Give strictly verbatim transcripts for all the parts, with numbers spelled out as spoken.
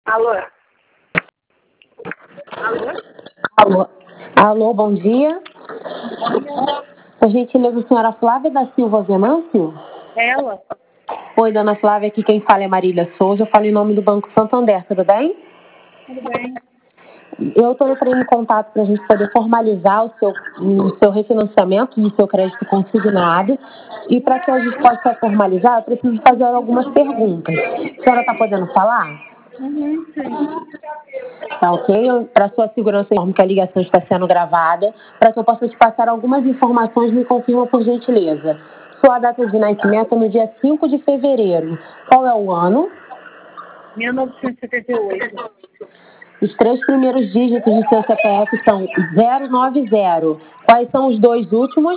Alô? Alô? Alô, Alô, bom dia. Por gentileza, a senhora Flávia da Silva Venâncio? Ela? Oi, dona Flávia, aqui quem fala é Marília Souza, eu falo em nome do Banco Santander, tudo bem? Tudo bem. Eu estou entrando em contato para a gente poder formalizar o seu, o seu refinanciamento do seu crédito consignado. E para que a gente possa formalizar, eu preciso fazer algumas perguntas. A senhora está podendo falar? Uhum, sim. Tá ok? Para sua segurança, informo que a ligação está sendo gravada. Para que eu possa te passar algumas informações, me confirma por gentileza. Sua data de nascimento é no dia cinco de fevereiro. Qual é o ano? mil novecentos e setenta e oito. Os três primeiros dígitos do seu C P F são zero nove zero. Quais são os dois últimos?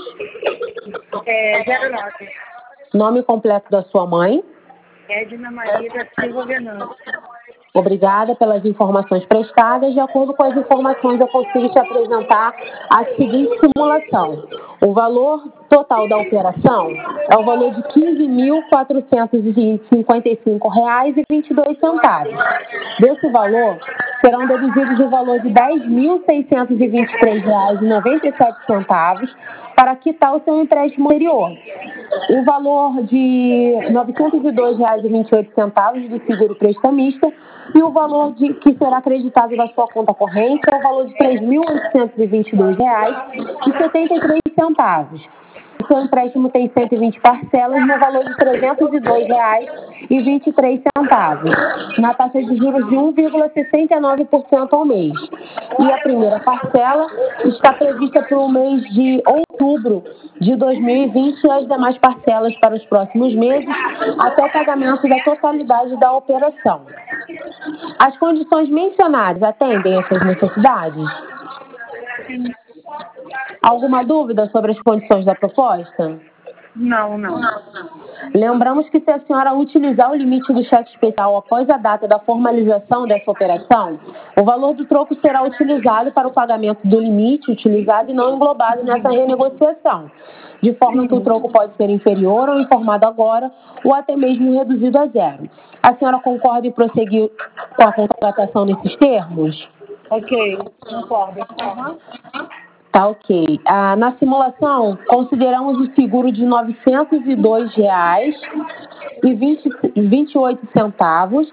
É zero nove. Nome completo da sua mãe. Edna Maria da Silva Venâncio. Obrigada pelas informações prestadas. De acordo com as informações, eu consigo te apresentar a seguinte simulação. O valor total da operação é o valor de quinze mil quatrocentos e cinquenta e cinco reais e vinte e dois centavos. Desse valor, serão deduzidos o valor de dez mil seiscentos e vinte e três reais e noventa e sete centavos para quitar o seu empréstimo anterior. O valor de novecentos e dois reais e vinte e oito centavos do seguro prestamista e o valor de, que será acreditado na sua conta corrente é o valor de três mil oitocentos e vinte e dois reais e setenta e três centavos. O seu empréstimo tem cento e vinte parcelas no valor de trezentos e dois reais e vinte e três centavos, na taxa de juros de um vírgula sessenta e nove por cento ao mês. E a primeira parcela está prevista para o mês de outubro de dois mil e vinte e as demais parcelas para os próximos meses, até o pagamento da totalidade da operação. As condições mencionadas atendem às suas necessidades? Sim. Alguma dúvida sobre as condições da proposta? Não, não. Lembramos que se a senhora utilizar o limite do cheque especial após a data da formalização dessa operação, o valor do troco será utilizado para o pagamento do limite utilizado e não englobado nessa renegociação, de forma que o troco pode ser inferior ou informado agora ou até mesmo reduzido a zero. A senhora concorda em prosseguir com a contratação nesses termos? Ok, concordo. Uhum. Tá ok. Ah, na simulação, consideramos o seguro de novecentos e dois reais e vinte e oito centavos,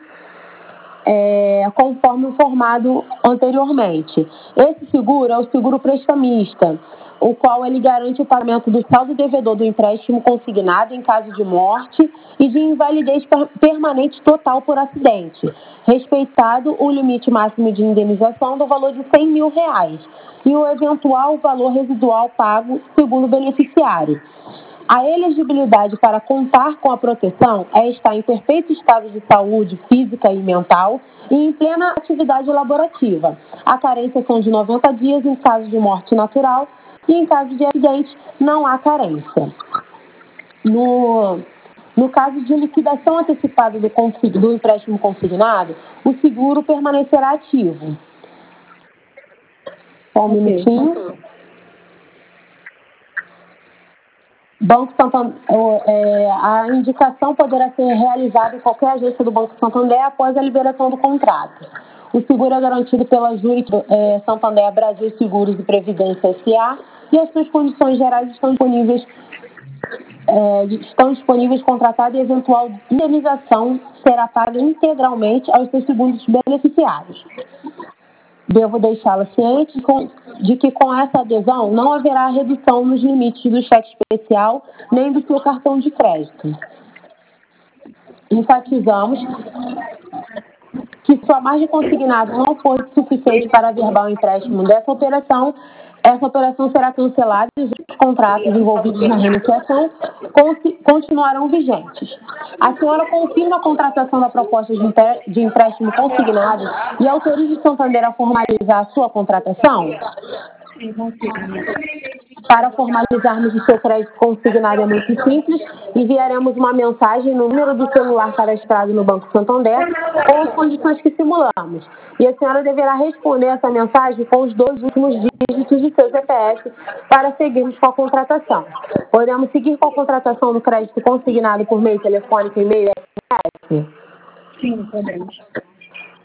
é, conforme informado anteriormente. Esse seguro é o seguro prestamista, o qual ele garante o pagamento do saldo devedor do empréstimo consignado em caso de morte e de invalidez permanente total por acidente, respeitado o limite máximo de indenização do valor de cem mil reais e o eventual valor residual pago segundo o beneficiário. A elegibilidade para contar com a proteção é estar em perfeito estado de saúde física e mental e em plena atividade laborativa. A carência são de noventa dias em caso de morte natural e em caso de acidente não há carência. No, no caso de liquidação antecipada do, consig, do empréstimo consignado, o seguro permanecerá ativo. Só um Ok. minutinho. Banco Santander, é, a indicação poderá ser realizada em qualquer agência do Banco Santander após a liberação do contrato. O seguro é garantido pela Júri é, Santander Brasil Seguros e Previdência S A e as suas condições gerais estão disponíveis, é, estão disponíveis contratada e eventual indenização será paga integralmente aos seus segundos beneficiários. Devo deixá-la ciente de que com essa adesão não haverá redução nos limites do cheque especial nem do seu cartão de crédito. Enfatizamos que se a margem consignada não for suficiente para averbar o empréstimo dessa operação, essa operação será cancelada e os outros contratos envolvidos na renegociação continuarão vigentes. A senhora confirma a contratação da proposta de empréstimo consignado e autoriza o Santander a formalizar a sua contratação? Sim, confirmo. Para formalizarmos o seu crédito consignado é muito simples. Enviaremos uma mensagem no número do celular cadastrado no Banco Santander com as condições que simulamos. E a senhora deverá responder essa mensagem com os dois últimos dígitos do seu C P F para seguirmos com a contratação. Podemos seguir com a contratação do crédito consignado por meio telefônico, e-mail e S M S? Sim, podemos.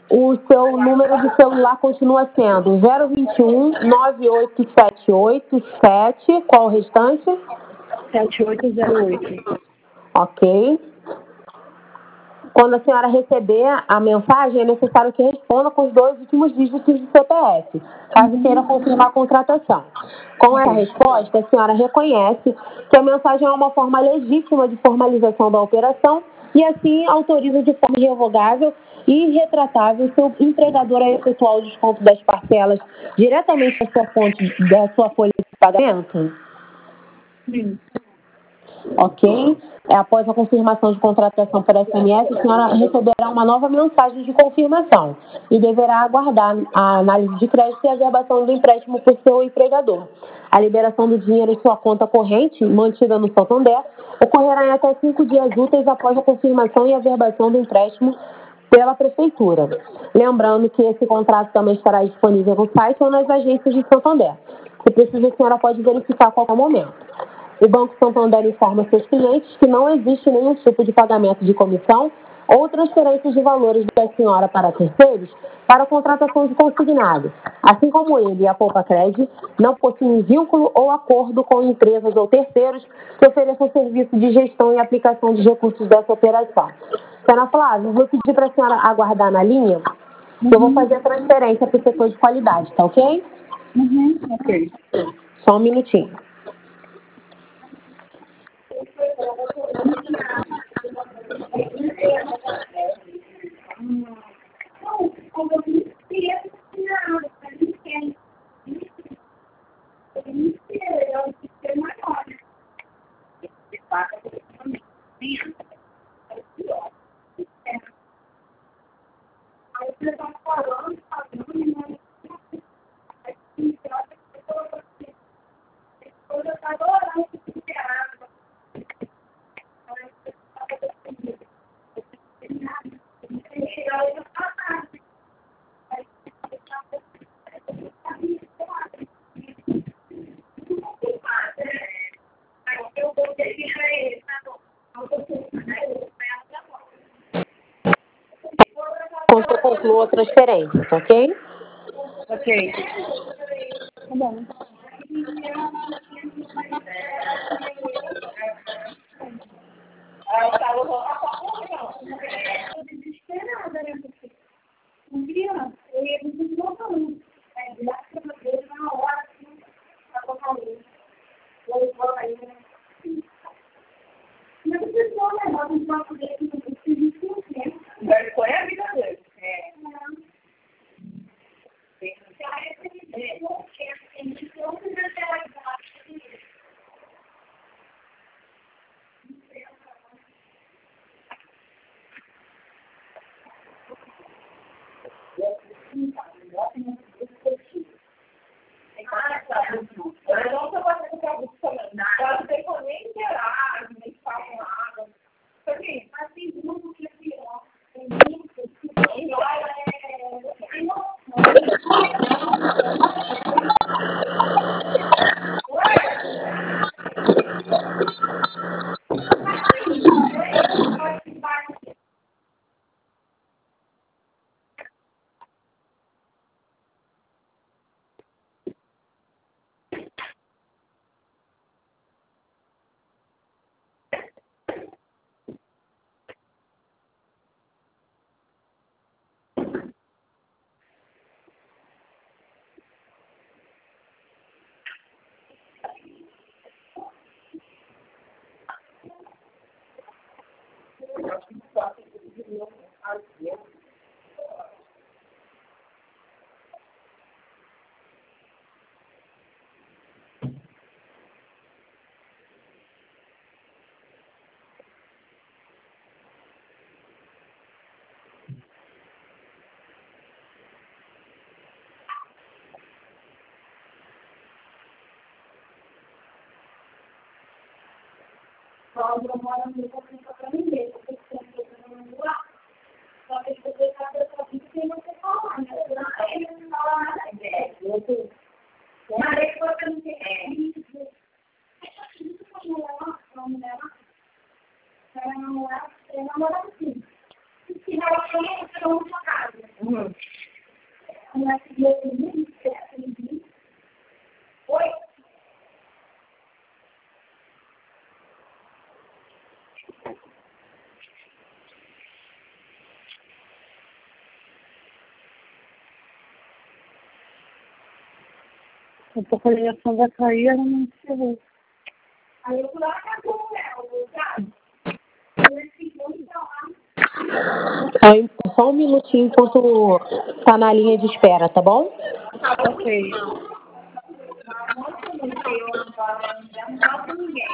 O seu número de celular continua sendo zero vinte e um, nove oito sete oito sete. Qual o restante? sete oito zero oito. Ok. Quando a senhora receber a mensagem, é necessário que responda com os dois últimos dígitos do C P F, caso queira confirmar a contratação. Com essa resposta, a senhora reconhece que a mensagem é uma forma legítima de formalização da operação e, assim, autoriza de forma irrevogável e irretratável seu empregador a efetuar o desconto das parcelas diretamente da sua fonte, da sua folha de pagamento? Sim. Ok? É, após a confirmação de contratação por S M S, a senhora receberá uma nova mensagem de confirmação e deverá aguardar a análise de crédito e a verbação do empréstimo por seu empregador. A liberação do dinheiro em sua conta corrente, mantida no Santander, ocorrerá em até cinco dias úteis após a confirmação e a verbação do empréstimo pela Prefeitura. Lembrando que esse contrato também estará disponível no site ou nas agências de Santander. Se precisa, a senhora pode verificar a qualquer momento. O Banco Santander informa seus clientes que não existe nenhum tipo de pagamento de comissão ou transferência de valores da senhora para terceiros para a contratação de consignado, assim como ele e a Poupa Cred não possuem vínculo ou acordo com empresas ou terceiros que ofereçam serviço de gestão e aplicação de recursos dessa operação. Senhora Flávia, eu vou pedir para a senhora aguardar na linha, que eu vou fazer a transferência para o setor de qualidade, tá ok? Uhum. Ok. Só um minutinho. Quando eu concluo a transferência, tá ok? Ok. Tá bom. Foi a vida dele. É. Uhum. Oi? Um pouco a ligação vai cair, ela não encerrou. Aí eu fui lá na rua, sabe? Eu ficou então lá. Só, só um minutinho enquanto tá na linha de espera, tá bom? Ok. Não falo com ninguém.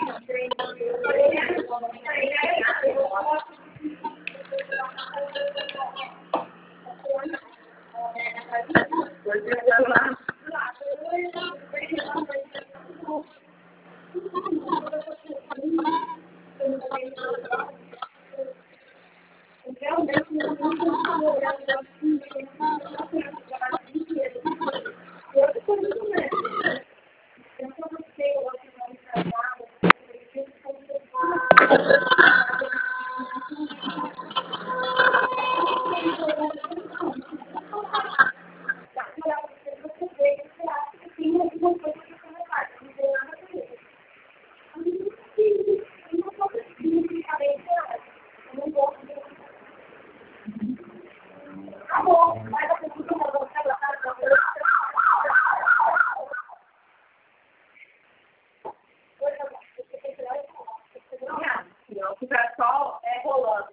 O pessoal é rolando.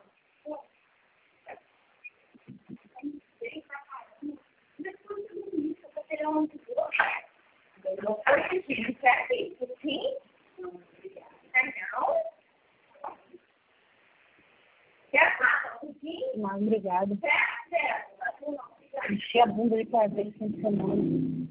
Não foi assim, certo? Isso sim? Não? Quer falar um pouquinho? Não, obrigada. Certo, certo. Enchi a bunda de prazer esse fim de semana.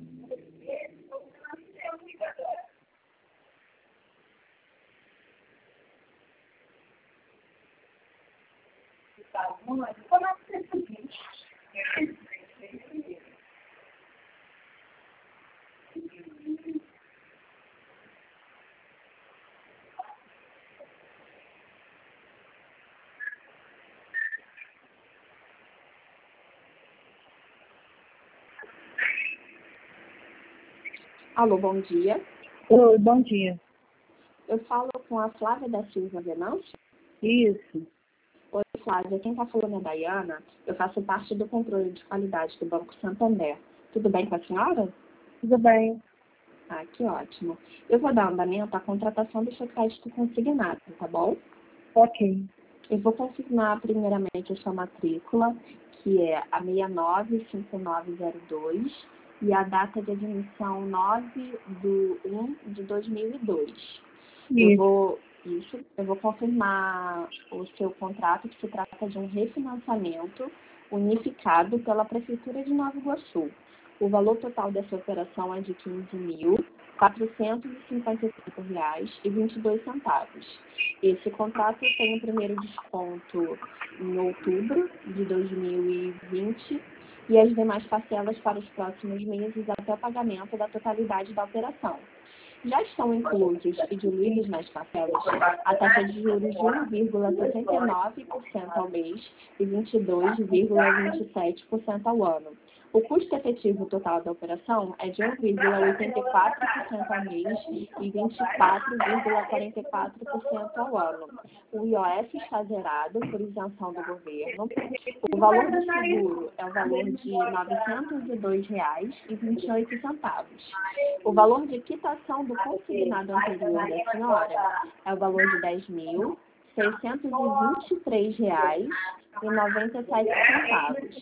Alô, bom dia. Oi, bom dia. Eu falo com a Flávia da Silva Venâncio. Isso. Oi, Flávia. Quem está falando é a Dayana. Eu faço parte do controle de qualidade do Banco Santander. Tudo bem com a senhora? Tudo bem. Ah, que ótimo. Eu vou dar andamento à contratação do seu crédito consignado, tá bom? Ok. Eu vou confirmar primeiramente a sua matrícula, que é a seis nove cinco nove zero dois, e a data de admissão nove de um de dois mil e dois. Eu Isso. vou, isso, eu vou confirmar o seu contrato, que se trata de um refinanciamento unificado pela Prefeitura de Nova Iguaçu. O valor total dessa operação é de quinze mil quatrocentos e cinquenta e cinco reais e vinte e dois centavos. Esse contrato tem o primeiro desconto em outubro de dois mil e vinte e as demais parcelas para os próximos meses até o pagamento da totalidade da operação. Já estão inclusos e diluídos nas parcelas a taxa de juros de um vírgula setenta e nove por cento ao mês e vinte e dois vírgula vinte e sete por cento ao ano. O custo efetivo total da operação é de um vírgula oitenta e quatro por cento ao mês e vinte e quatro vírgula quarenta e quatro por cento ao ano. O I O F está zerado por isenção do governo. O valor do seguro é o valor de novecentos e dois reais e vinte e oito centavos. O valor de quitação do consignado anterior da senhora é o valor de dez mil seiscentos e vinte e três reais e noventa e sete centavos.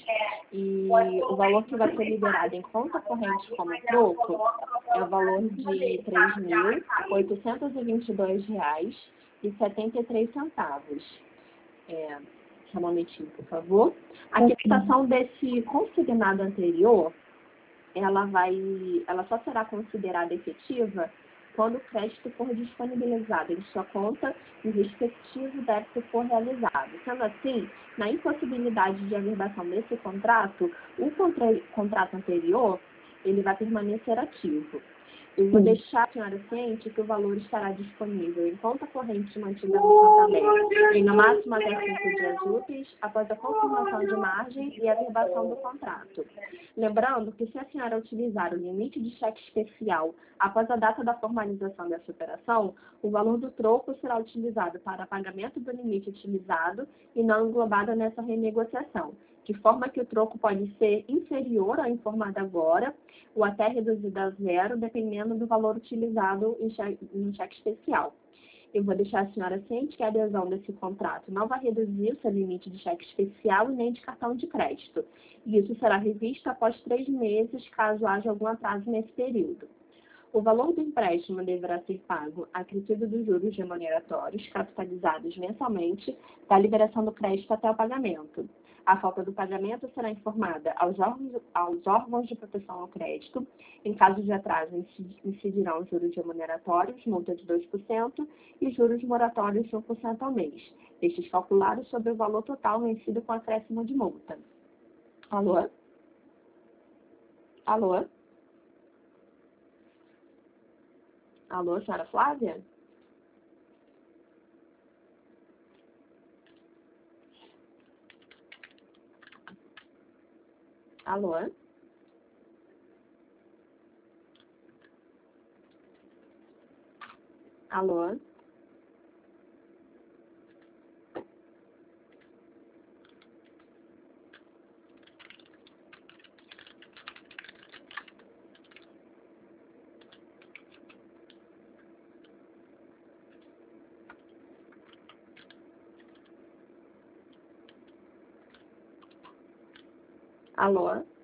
E o valor que vai ser liberado em conta corrente como troco é o valor de três mil oitocentos e vinte e dois reais e setenta e três centavos. É, só um momentinho, por favor. A quitação desse consignado anterior, ela vai, ela só será considerada efetiva quando o crédito for disponibilizado em sua conta e o respectivo débito for realizado. Sendo assim, na impossibilidade de averbação desse contrato, o contra, contrato anterior ele vai permanecer ativo. Eu vou Sim. deixar a senhora ciente que o valor estará disponível em conta corrente mantida no Santander em no máximo até cinco dias úteis após a confirmação de margem e a verbação do contrato. Lembrando que se a senhora utilizar o limite de cheque especial após a data da formalização dessa operação, o valor do troco será utilizado para pagamento do limite utilizado e não englobado nessa renegociação, de forma que o troco pode ser inferior ao informado agora ou até reduzido a zero, dependendo do valor utilizado em cheque, no cheque especial. Eu vou deixar a senhora ciente que a adesão desse contrato não vai reduzir o seu limite de cheque especial e nem de cartão de crédito. E isso será revisto após três meses, caso haja algum atraso nesse período. O valor do empréstimo deverá ser pago acrescido dos juros remuneratórios capitalizados mensalmente da liberação do crédito até o pagamento. A falta do pagamento será informada aos órgãos, aos órgãos de proteção ao crédito. Em caso de atraso, incidirão os juros remuneratórios, multa de dois por cento, e juros moratórios de um por cento ao mês. Estes calculados sobre o valor total vencido com acréscimo de multa. Alô? Alô? Alô, senhora Flávia? Alô? Alô? Alô?